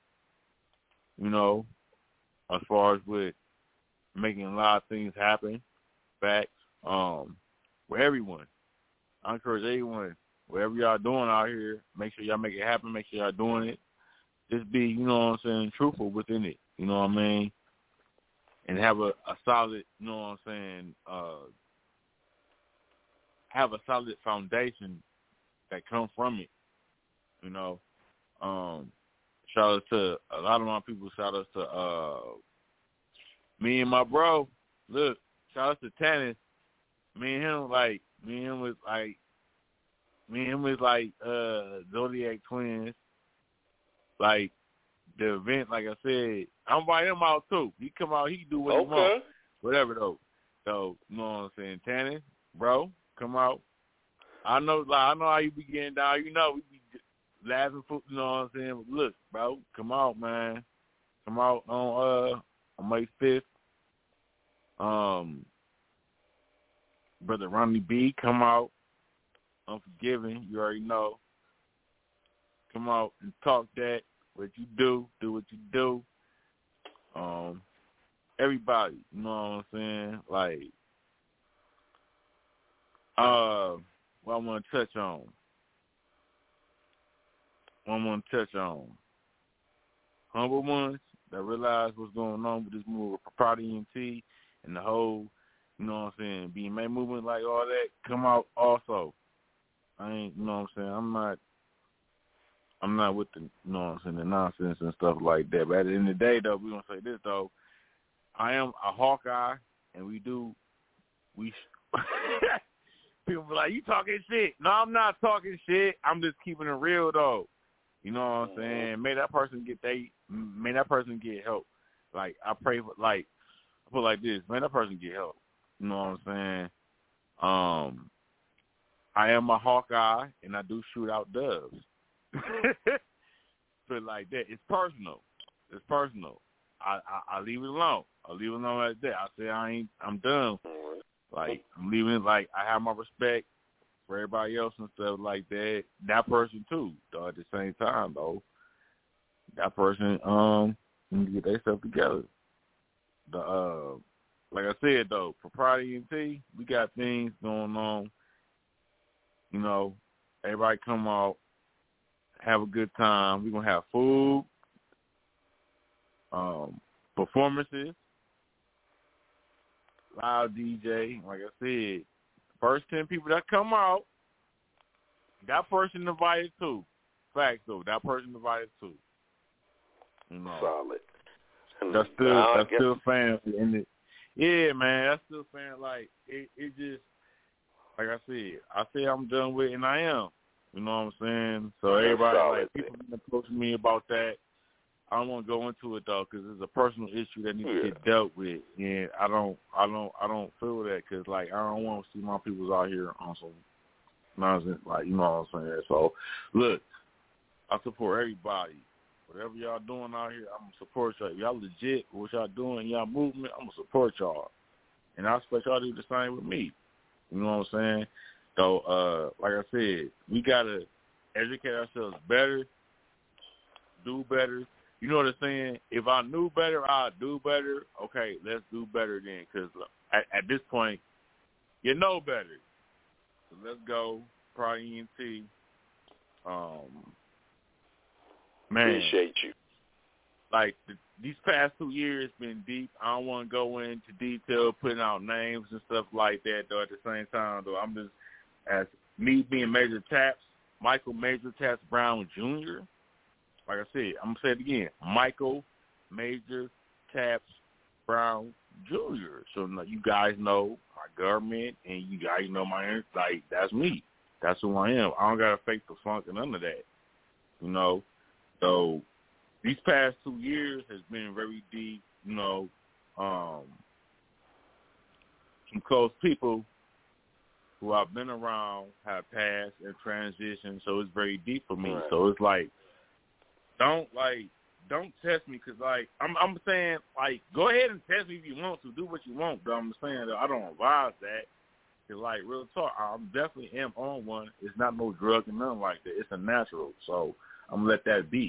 as far as with making a lot of things happen. Facts. For everyone, I encourage everyone, whatever y'all doing out here, make sure y'all make it happen. Make sure y'all doing it. Just be, truthful within it. You know what I mean? And have a solid, have a solid foundation that comes from it. Shout out to a lot of my people. Shout out to me and my bro. Look, shout out to Tannis. Me and him was like Zodiac twins. The event, like I said, I'm inviting him out too. He come out, he do what he wants. Whatever though. So, you know what I'm saying? Tannis, bro, come out. I know how you be getting down. We be laughing, you know what I'm saying? But look, bro, come out, man. Come out on May 5th. Brother Ronnie B, come out. Unforgiving, you already know. Come out and talk that. What you do what you do. Everybody, you know what I'm saying? What I want to touch on. Humble ones that realize what's going on with this move with Property ENT and the whole, you know what I'm saying, BMA movement, all that, come out also. I ain't, you know what I'm saying, I'm not with the, you know what I'm saying, the nonsense and stuff like that. But at the end of the day, though, we're going to say this, though. I am a Hawkeye, and people be like, you talking shit. No, I'm not talking shit. I'm just keeping it real, though. You know what I'm saying? May that person get help. I pray for, I put it like this. May that person get help. You know what I'm saying? I am a Hawkeye, and I do shoot out doves. Put it like that. It's personal. I leave it alone. I leave it alone like that. I say I'm done. I'm leaving it I have my respect for everybody else and stuff like that. That person too, though, at the same time though. That person need to get their stuff together. Like I said though, for Property ENT, we got things going on. Everybody come out, have a good time. We're gonna have food, performances, live DJ. Like I said, first 10 people that come out, that person invited too. Facts though, that person invited too. Solid. That's still family. And yeah, man, that's still family. It just, like I say I'm done with it, and I am. You know what I'm saying? So everybody, people been approaching me about that. I don't want to go into it though, because it's a personal issue that needs to get dealt with, and I don't feel that, because I don't want to see my people out here on some nonsense, you know what I'm saying? So look, I support everybody, Whatever y'all doing out here, I'm going to support y'all. If y'all legit what y'all doing, y'all movement, I'm going to support y'all. And I expect y'all to do the same with me. You know what I'm saying? So, like I said, we got to educate ourselves better, do better. You know what I'm saying? If I knew better, I'd do better. Okay, let's do better then, because at this point, you know better. So let's go. Probably ENT. Man, appreciate you. Like these past 2 years been deep. I don't want to go into detail, putting out names and stuff like that. Though at the same time, though, I'm just as me being Major Taps, Michael Major Taps Brown Jr. Like I said, I'm gonna say it again, Michael Major Taps Brown Jr. So you guys know my government, and you guys know that's me. That's who I am. I don't gotta fake the funk and none of that. You know. So these past 2 years has been very deep, you know. Some close people who I've been around have passed and transitioned, so it's very deep for me. Right. So it's like, don't test me, because I'm saying, go ahead and test me if you want to, do what you want, but I'm saying that I don't advise that. Cause real talk, I definitely am on one. It's not no drug and nothing like that. It's a natural, so I'm gonna let that be.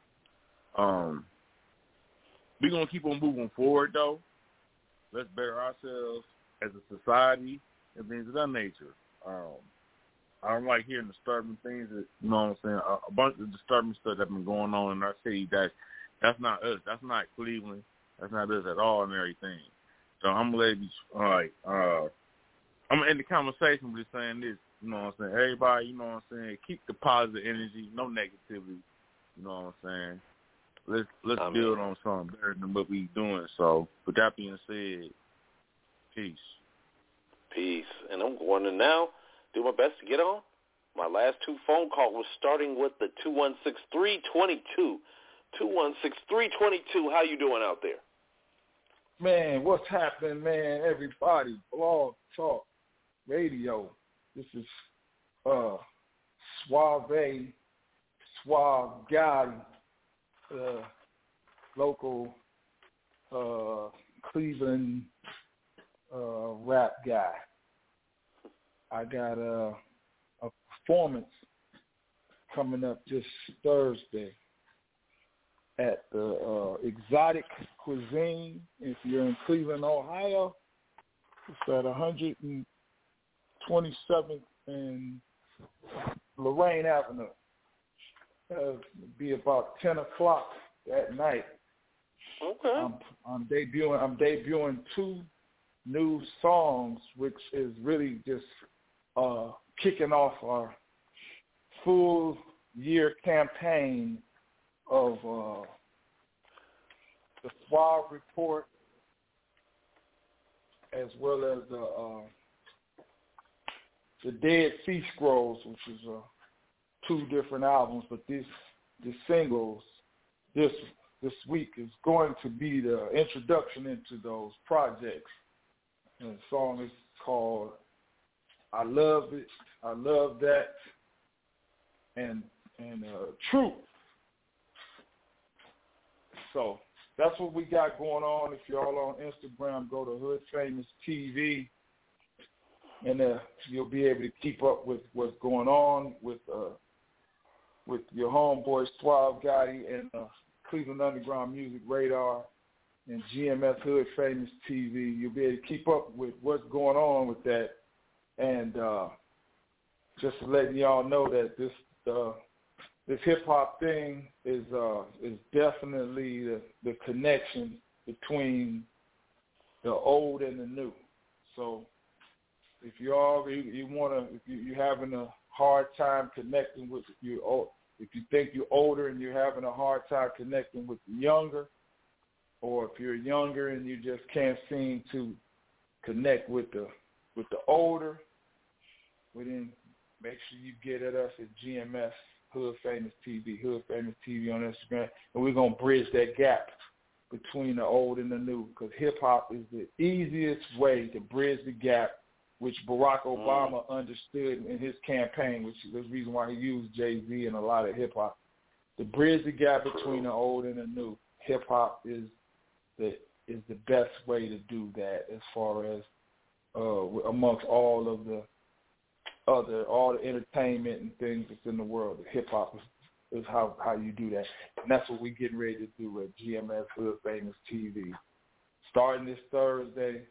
We're gonna keep on moving forward though. Let's better ourselves as a society and things of that nature. I don't like hearing disturbing things that, you know what I'm saying, a bunch of disturbing stuff that's been going on in our city. That's not us. That's not Cleveland. That's not us at all and everything. So I'm gonna let you, I'm gonna end the conversation with saying this, you know what I'm saying? Everybody, you know what I'm saying, keep the positive energy, no negativity, you know what I'm saying? Let's build on something better than what we doing. So with that being said, peace. Peace. And I'm going to now do my best to get on. My last 2 phone calls was starting with the 216-322. 216-322. How you doing out there? Man, what's happening, man? Everybody, Blog Talk Radio. This is Suave Gotti, local Cleveland rap guy. I got a performance coming up this Thursday at the Exotic Cuisine. If you're in Cleveland, Ohio, it's at 127th and Lorraine Avenue. It'll be about 10 o'clock that night. Okay. I'm debuting 2 new songs, which is really just kicking off our full year campaign of the Suave Report, as well as the Dead Sea Scrolls, which is 2 different albums, but the singles this week is going to be the introduction into those projects. And the song is called I Love It, I Love That, and Truth. So that's what we got going on. If y'all on Instagram, go to Hood Famous TV, and you'll be able to keep up with what's going on with your homeboy Suave Gotti and Cleveland Underground Music Radar and GMS Hood Famous TV. You'll be able to keep up with what's going on with that. And just letting y'all know that this hip hop thing is definitely the connection between the old and the new. So if you're having a hard time connecting with if you think you're older and you're having a hard time connecting with the younger, or if you're younger and you just can't seem to connect with the older, well then make sure you get at us at GMS Hood Famous TV on Instagram, and we're gonna bridge that gap between the old and the new, because hip hop is the easiest way to bridge the gap, which Barack Obama understood in his campaign, which is the reason why he used Jay-Z and a lot of hip hop to bridge the gap between the old and the new. Hip hop is the best way to do that, as far as amongst all the entertainment and things that's in the world. Hip hop is how you do that, and that's what we're getting ready to do at GMS Hood Famous TV. Starting this Thursday,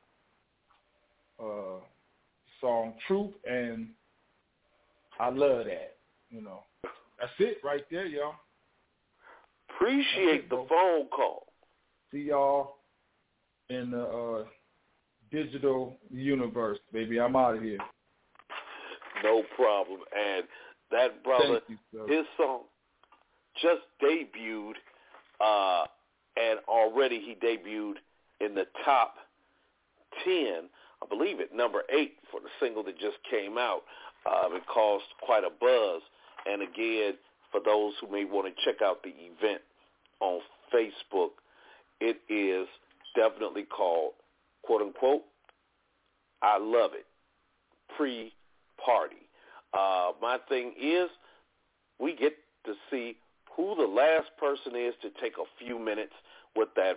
song Truth, and I love that. That's it right there, y'all. Appreciate the phone call. See y'all in the digital universe, baby. I'm out of here. No problem. And that brother, his song just debuted, and already he debuted in the top 10, I believe it, number 8 for the single that just came out. It caused quite a buzz. And again, for those who may want to check out the event on Facebook, it is definitely called, quote unquote, I Love It, pre-party. My thing is, we get to see who the last person is to take a few minutes with that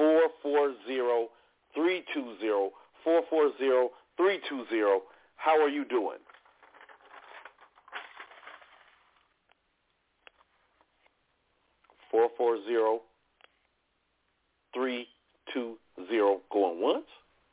440-320, 440-320. How are you doing? Four 320, going once,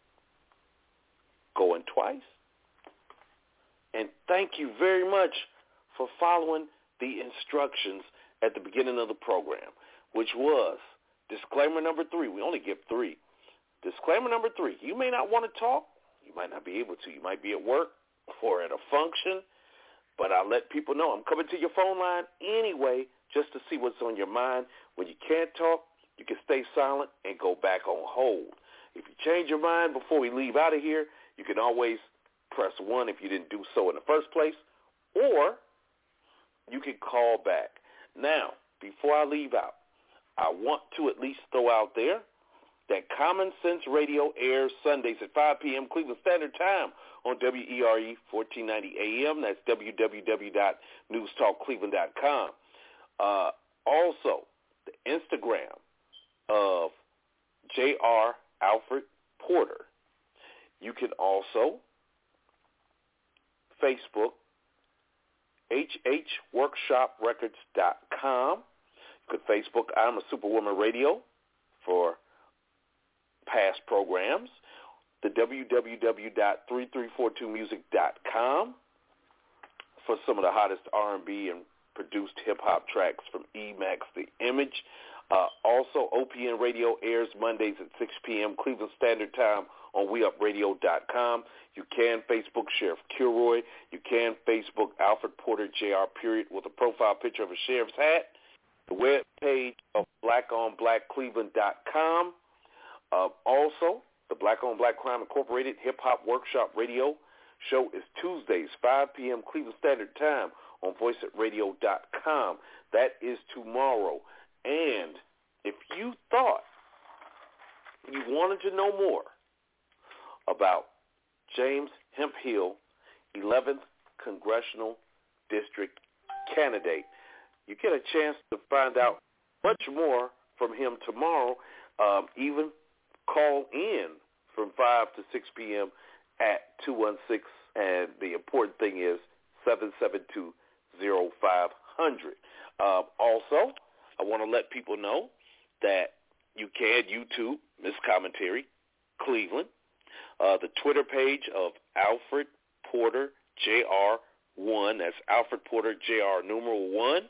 going twice. And thank you very much for following the instructions at the beginning of the program, which was disclaimer number 3. We only give 3. Disclaimer number 3. You may not want to talk. You might not be able to. You might be at work or at a function. But I'll let people know I'm coming to your phone line anyway, just to see what's on your mind. When you can't talk, you can stay silent and go back on hold. If you change your mind before we leave out of here, you can always press 1 if you didn't do so in the first place, or you can call back. Now, before I leave out, I want to at least throw out there that Common Sense Radio airs Sundays at 5 p.m. Cleveland Standard Time on WERE 1490 AM. That's www.newstalkcleveland.com. Also, the Instagram of J.R. Alfred Porter. You can also Facebook, hhworkshoprecords.com. You can Facebook I'm a Superwoman Radio for past programs. The www.3342music.com for some of the hottest R&B and produced hip-hop tracks from Emax The Image. Also, OPN Radio airs Mondays at 6 p.m. Cleveland Standard Time on WeUpRadio.com. You can Facebook Sheriff Kilroy. You can Facebook Alfred Porter Jr. period with a profile picture of a sheriff's hat. The web page of BlackOnBlackCleveland.com. Also, the Black on Black Crime Incorporated Hip Hop Workshop Radio show is Tuesdays, 5 p.m. Cleveland Standard Time on VoiceItRadio.com. That is tomorrow. And if you thought you wanted to know more about James Hemphill, 11th Congressional District candidate, you get a chance to find out much more from him tomorrow. Even call in from 5 to 6 p.m. at 216, and the important thing is 772-0500. Also, I want to let people know that you can YouTube Miss Commentary Cleveland, the Twitter page of Alfred Porter Jr. 1. That's Alfred Porter Jr. numeral 1.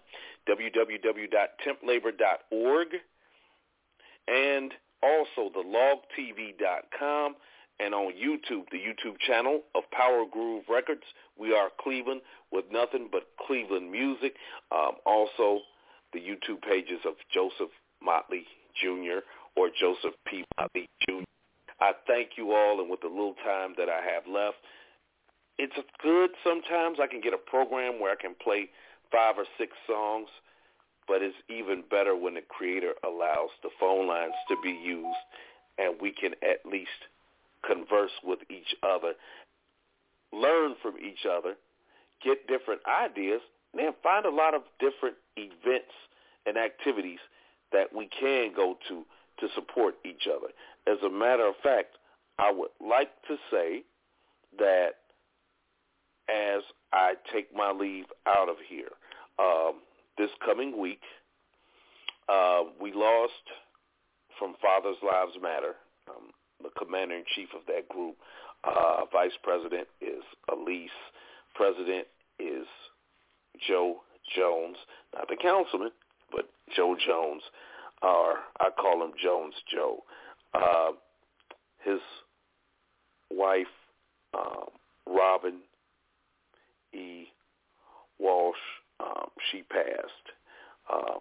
www.templabor.org, and also the logtv.com, and on YouTube, the YouTube channel of Power Groove Records. We are Cleveland with nothing but Cleveland music. Also, the YouTube pages of Joseph Motley Jr. or Joseph P. Motley Jr. I thank you all, and with the little time that I have left, it's good sometimes I can get a program where I can play 5 or 6 songs, but it's even better when the creator allows the phone lines to be used and we can at least converse with each other, learn from each other, get different ideas, and then find a lot of different events and activities that we can go to support each other. As a matter of fact, I would like to say that as I take my leave out of here, this coming week, we lost from Fathers Lives Matter, the commander-in-chief of that group. Vice president is Elise. President is Joe Jones, not the councilman, but Joe Jones, or I call him Jones Joe. His wife, Robin E. Walsh, she passed.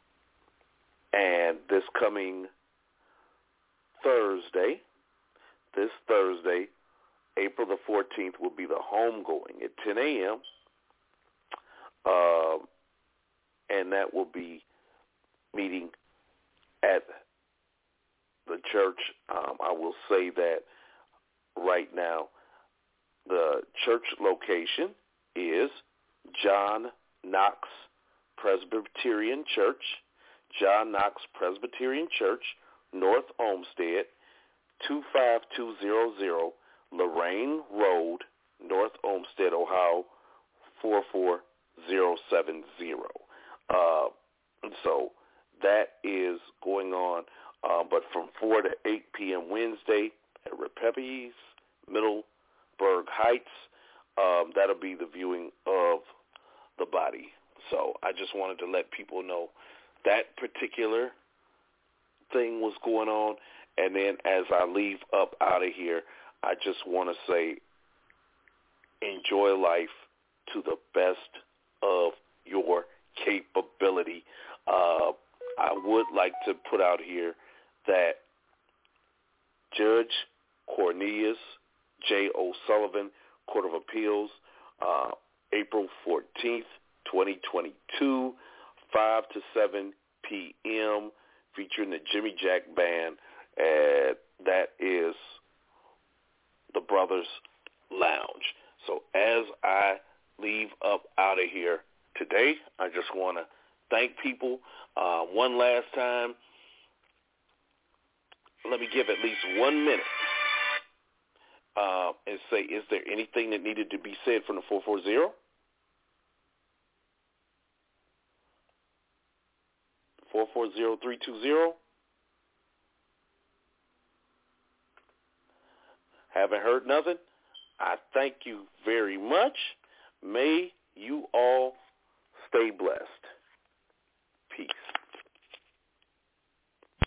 And this coming Thursday, April the 14th, will be the homegoing at 10 a.m., and that will be meeting at the church. I will say that right now the church location is John Knox Presbyterian Church, John Knox Presbyterian Church, North Olmsted, 25200 Lorraine Road, North Olmsted, Ohio, 44070. So that is going on, but from 4 to 8 p.m. Wednesday at Repepi's, Middleburg Heights, that'll be the viewing of the body. So I just wanted to let people know that particular thing was going on. And then as I leave up out of here, I just want to say enjoy life to the best of your capability. I would like to put out here that Judge Cornelius J. O'Sullivan, Court of Appeals, April 14th, 2022, 5 to 7 p.m., featuring the Jimmy Jack Band. That is the Brothers Lounge. So as I leave up out of here today, I just want to thank people one last time. Let me give at least 1 minute and say, is there anything that needed to be said from the 440? 440-320. Haven't heard nothing? I thank you very much. May you all stay blessed. Peace.